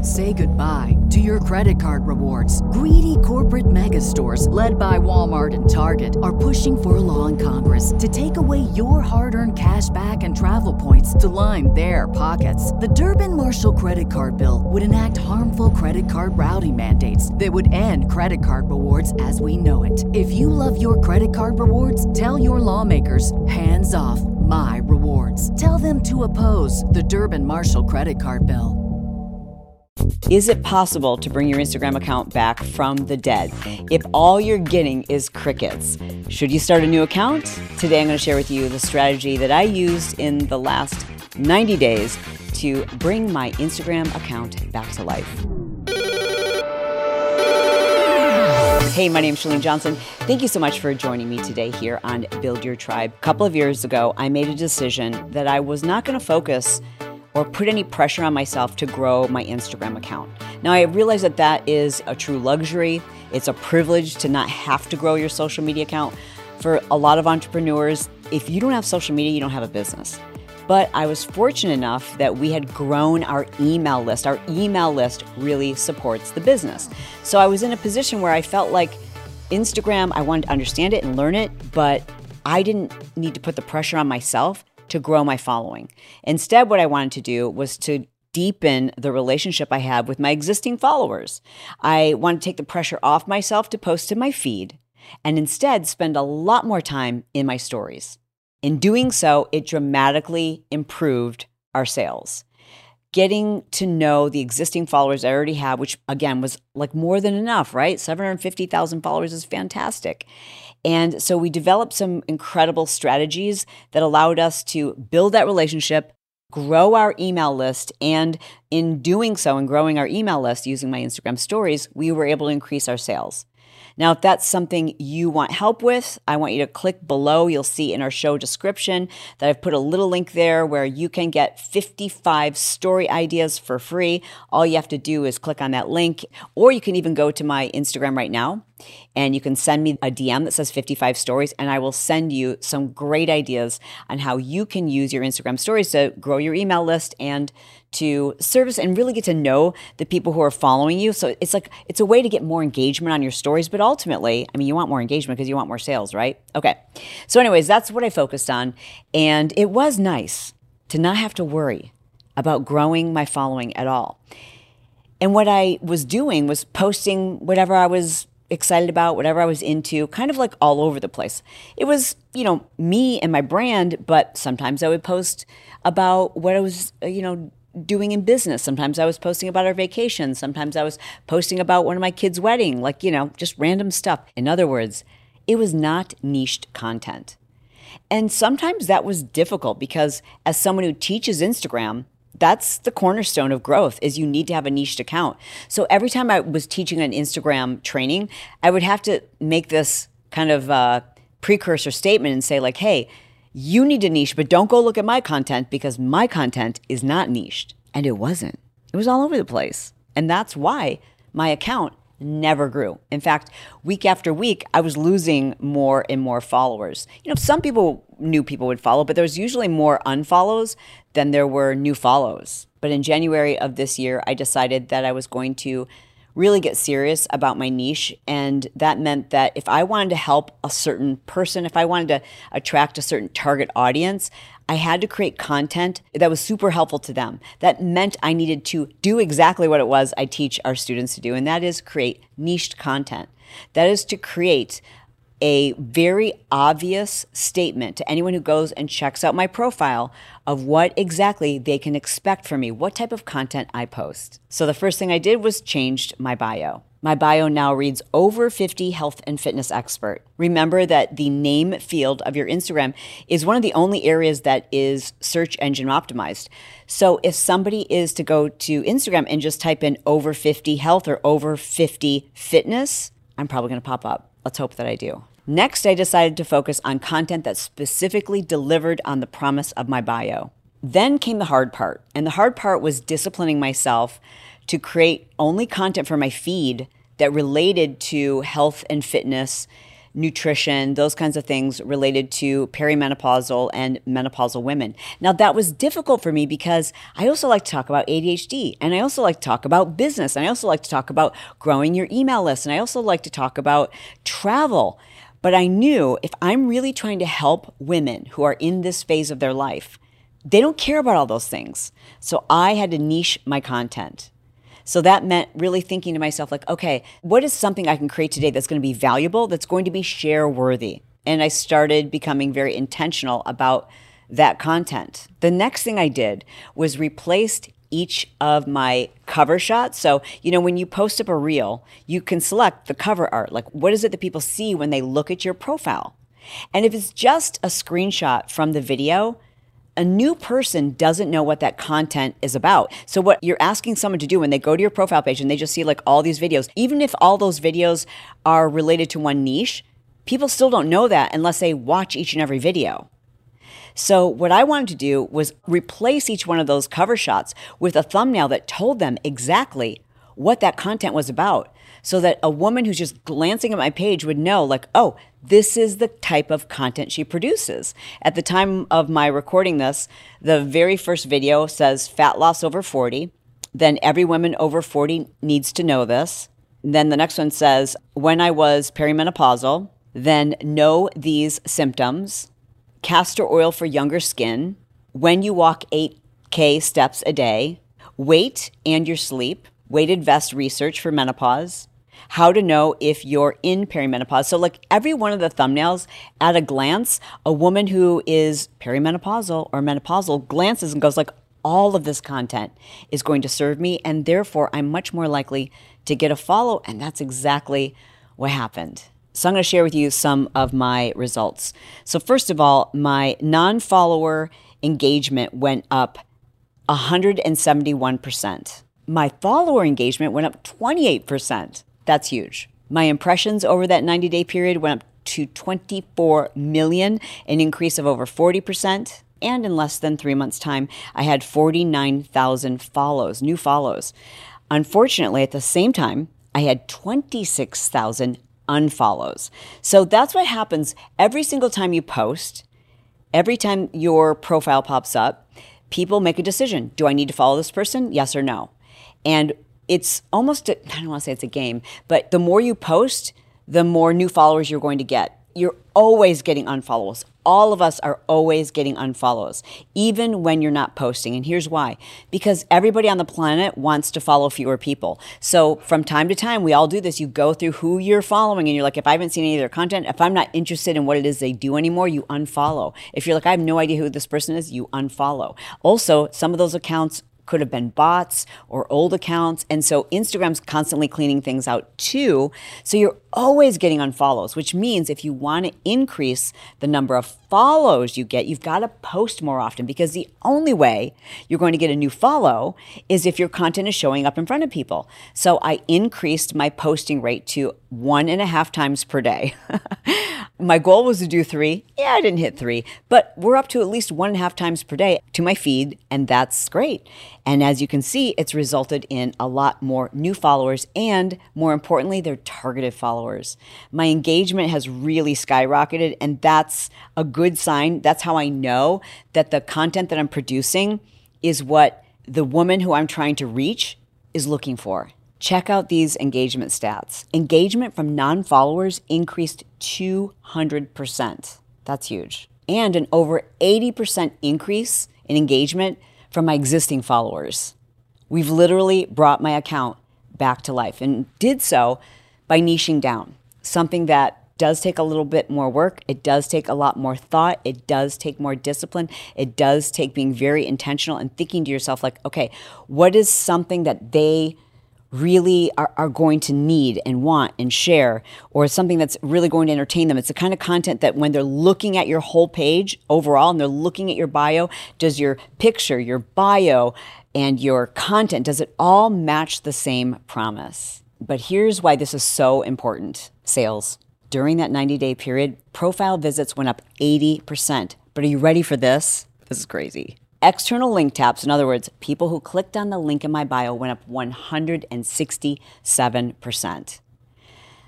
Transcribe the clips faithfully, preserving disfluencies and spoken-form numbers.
Say goodbye to your credit card rewards. Greedy corporate mega stores, led by Walmart and Target, are pushing for a law in Congress to take away your hard-earned cash back and travel points to line their pockets. The Durbin-Marshall credit card bill would enact harmful credit card routing mandates that would end credit card rewards as we know it. If you love your credit card rewards, tell your lawmakers, hands off my rewards. Tell them to oppose the Durbin-Marshall credit card bill. Is it possible to bring your Instagram account back from the dead if all you're getting is crickets? Should you start a new account? Today I'm going to share with you the strategy that I used in the last ninety days to bring my Instagram account back to life. Hey, my name is Chalene Johnson. Thank you so much for joining me today here on Build Your Tribe. A couple of years ago, I made a decision that I was not going to focus or put any pressure on myself to grow my Instagram account. Now, I realize that that is a true luxury. It's a privilege to not have to grow your social media account. For a lot of entrepreneurs, if you don't have social media, you don't have a business. But I was fortunate enough that we had grown our email list. Our email list really supports the business. So I was in a position where I felt like Instagram, I wanted to understand it and learn it, but I didn't need to put the pressure on myself to grow my following. Instead, what I wanted to do was to deepen the relationship I have with my existing followers. I wanted to take the pressure off myself to post in my feed and instead spend a lot more time in my stories. In doing so, it dramatically improved our sales. Getting to know the existing followers I already have, which again was like more than enough, right? seven hundred fifty thousand followers is fantastic. And so we developed some incredible strategies that allowed us to build that relationship, grow our email list, and in doing so and growing our email list using my Instagram stories, we were able to increase our sales. Now, if that's something you want help with, I want you to click below. You'll see in our show description that I've put a little link there where you can get fifty-five story ideas for free. All you have to do is click on that link, or you can even go to my Instagram right now and you can send me a D M that says fifty-five stories, and I will send you some great ideas on how you can use your Instagram stories to grow your email list and to service and really get to know the people who are following you. So it's like, it's a way to get more engagement on your stories, but ultimately, I mean, you want more engagement because you want more sales, right? Okay. So anyways, that's what I focused on. And it was nice to not have to worry about growing my following at all. And what I was doing was posting whatever I was excited about, whatever I was into, kind of like all over the place. It was, you know, me and my brand, but sometimes I would post about what I was, you know, doing in business. Sometimes I was posting about our vacation. Sometimes I was posting about one of my kids' wedding, like, you know, just random stuff. In other words, it was not niched content. And sometimes that was difficult because as someone who teaches Instagram, that's the cornerstone of growth is you need to have a niched account. So every time I was teaching an Instagram training, I would have to make this kind of uh, precursor statement and say like, hey, you need to niche, but don't go look at my content because my content is not niched. And it wasn't. It was all over the place. And that's why my account never grew. In fact, week after week, I was losing more and more followers. You know, some people knew people would follow, but there was usually more unfollows than there were new follows. But in January of this year, I decided that I was going to really get serious about my niche. And that meant that if I wanted to help a certain person, if I wanted to attract a certain target audience, I had to create content that was super helpful to them. That meant I needed to do exactly what it was I teach our students to do, and that is create niched content. That is to create a very obvious statement to anyone who goes and checks out my profile of what exactly they can expect from me, what type of content I post. So the first thing I did was changed my bio. My bio now reads over fifty health and fitness expert. Remember that the name field of your Instagram is one of the only areas that is search engine optimized. So if somebody is to go to Instagram and just type in over fifty health or over fifty fitness, I'm probably going to pop up. Let's hope that I do. Next, I decided to focus on content that specifically delivered on the promise of my bio. Then came the hard part, and the hard part was disciplining myself to create only content for my feed that related to health and fitness, nutrition, those kinds of things related to perimenopausal and menopausal women. Now, that was difficult for me because I also like to talk about A D H D, and I also like to talk about business, and I also like to talk about growing your email list, and I also like to talk about travel. But I knew if I'm really trying to help women who are in this phase of their life, they don't care about all those things. So I had to niche my content. So that meant really thinking to myself, like, okay, what is something I can create today that's going to be valuable, that's going to be share worthy? And I started becoming very intentional about that content. The next thing I did was replaced each of my cover shots. So, you know, when you post up a reel, you can select the cover art. Like, what is it that people see when they look at your profile? And if it's just a screenshot from the video, a new person doesn't know what that content is about. So what you're asking someone to do when they go to your profile page and they just see like all these videos, even if all those videos are related to one niche, people still don't know that unless they watch each and every video. So what I wanted to do was replace each one of those cover shots with a thumbnail that told them exactly what that content was about, so that a woman who's just glancing at my page would know, like, oh, this is the type of content she produces. At the time of my recording this, the very first video says fat loss over forty. Then every woman over forty needs to know this. Then the next one says, when I was perimenopausal, then know these symptoms. Castor oil for younger skin. When you walk eight K steps a day. Weight and your sleep. Weighted vest research for menopause. How to know if you're in perimenopause. So like every one of the thumbnails, at a glance, a woman who is perimenopausal or menopausal glances and goes like, all of this content is going to serve me, and therefore I'm much more likely to get a follow. And that's exactly what happened. So I'm going to share with you some of my results. So first of all, my non-follower engagement went up one hundred seventy-one percent. My follower engagement went up twenty-eight percent. That's huge. My impressions over that ninety-day period went up to twenty-four million, an increase of over forty percent. And in less than three months' time, I had forty-nine thousand follows, new follows. Unfortunately, at the same time, I had twenty-six thousand unfollows. So that's what happens every single time you post, every time your profile pops up, people make a decision. Do I need to follow this person? Yes or no? And it's almost, a, I don't want to say it's a game, but the more you post, the more new followers you're going to get. You're always getting unfollows. All of us are always getting unfollows, even when you're not posting. And here's why. Because everybody on the planet wants to follow fewer people. So from time to time, we all do this. You go through who you're following and you're like, if I haven't seen any of their content, if I'm not interested in what it is they do anymore, you unfollow. If you're like, I have no idea who this person is, you unfollow. Also, some of those accounts could have been bots or old accounts. And so Instagram's constantly cleaning things out too. So you're always getting unfollows, which means if you want to increase the number of follows you get, you've got to post more often, because the only way you're going to get a new follow is if your content is showing up in front of people. So I increased my posting rate to one and a half times per day. My goal was to do three. Yeah, I didn't hit three, but we're up to at least one and a half times per day to my feed, and that's great. And as you can see, it's resulted in a lot more new followers, and more importantly, they're targeted followers. My engagement has really skyrocketed, and that's a good sign. That's how I know that the content that I'm producing is what the woman who I'm trying to reach is looking for. Check out these engagement stats. Engagement from non-followers increased two hundred percent. That's huge. And an over eighty percent increase in engagement from my existing followers. We've literally brought my account back to life, and did so by niching down. Something that does take a little bit more work. It does take a lot more thought. It does take more discipline. It does take being very intentional and thinking to yourself like, okay, what is something that they really are, are going to need and want and share, or something that's really going to entertain them? It's the kind of content that when they're looking at your whole page overall and they're looking at your bio, does your picture, your bio, and your content, does it all match the same promise? But here's why this is so important. Sales. During that ninety-day period, profile visits went up eighty percent. But are you ready for this? This is crazy. External link taps, in other words, people who clicked on the link in my bio, went up one hundred sixty-seven percent.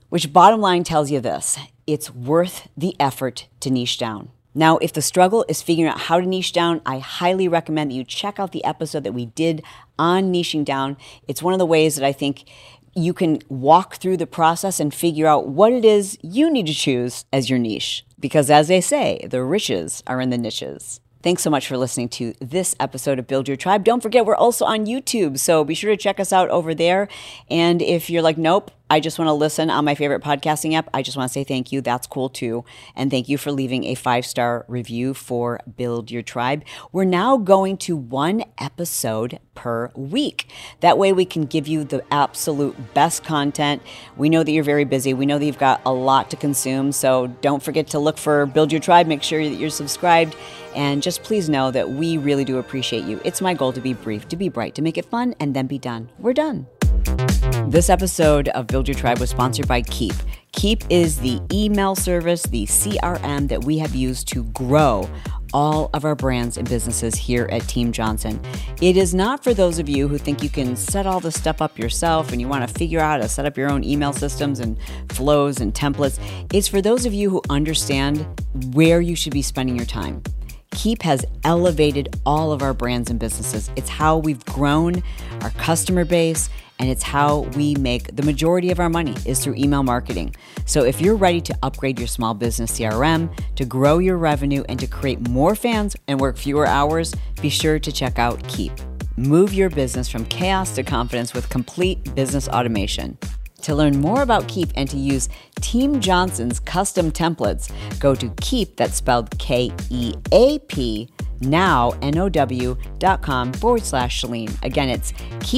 Which bottom line tells you this: it's worth the effort to niche down. Now, if the struggle is figuring out how to niche down, I highly recommend that you check out the episode that we did on niching down. It's one of the ways that I think you can walk through the process and figure out what it is you need to choose as your niche. Because as they say, the riches are in the niches. Thanks so much for listening to this episode of Build Your Tribe. Don't forget, we're also on YouTube, so be sure to check us out over there. And if you're like, nope, I just want to listen on my favorite podcasting app, I just want to say thank you. That's cool too. And thank you for leaving a five-star review for Build Your Tribe. We're now going to one episode per week. That way we can give you the absolute best content. We know that you're very busy. We know that you've got a lot to consume. So don't forget to look for Build Your Tribe. Make sure that you're subscribed. And just please know that we really do appreciate you. It's my goal to be brief, to be bright, to make it fun, and then be done. We're done. This episode of Build Your Tribe was sponsored by Keep. Keep is the email service, the C R M that we have used to grow all of our brands and businesses here at Team Johnson. It is not for those of you who think you can set all this stuff up yourself and you want to figure out how to set up your own email systems and flows and templates. It's for those of you who understand where you should be spending your time. Keep has elevated all of our brands and businesses. It's how we've grown our customer base, and it's how we make the majority of our money is through email marketing. So if you're ready to upgrade your small business C R M, to grow your revenue, and to create more fans and work fewer hours, be sure to check out Keep. Move your business from chaos to confidence with complete business automation. To learn more about Keep and to use Team Johnson's custom templates, go to Keep, that's spelled K E A P, now, N O W, dot com forward slash Chalene. Again, it's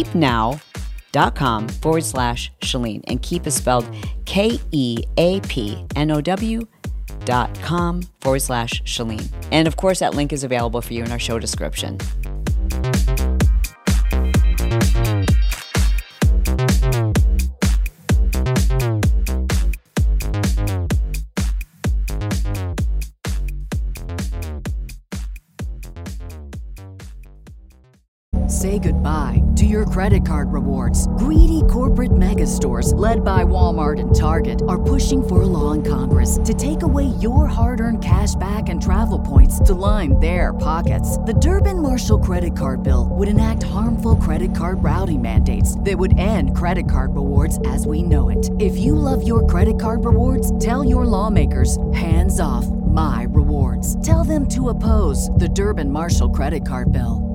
keepnow.com forward slash Chalene. And Keep is spelled K E A P, N O W, dot com forward slash Chalene. And of course, that link is available for you in our show description. Say goodbye to your credit card rewards. Greedy corporate mega stores, led by Walmart and Target, are pushing for a law in Congress to take away your hard-earned cash back and travel points to line their pockets. The Durbin-Marshall credit card bill would enact harmful credit card routing mandates that would end credit card rewards as we know it. If you love your credit card rewards, tell your lawmakers, hands off my rewards. Tell them to oppose the Durbin-Marshall credit card bill.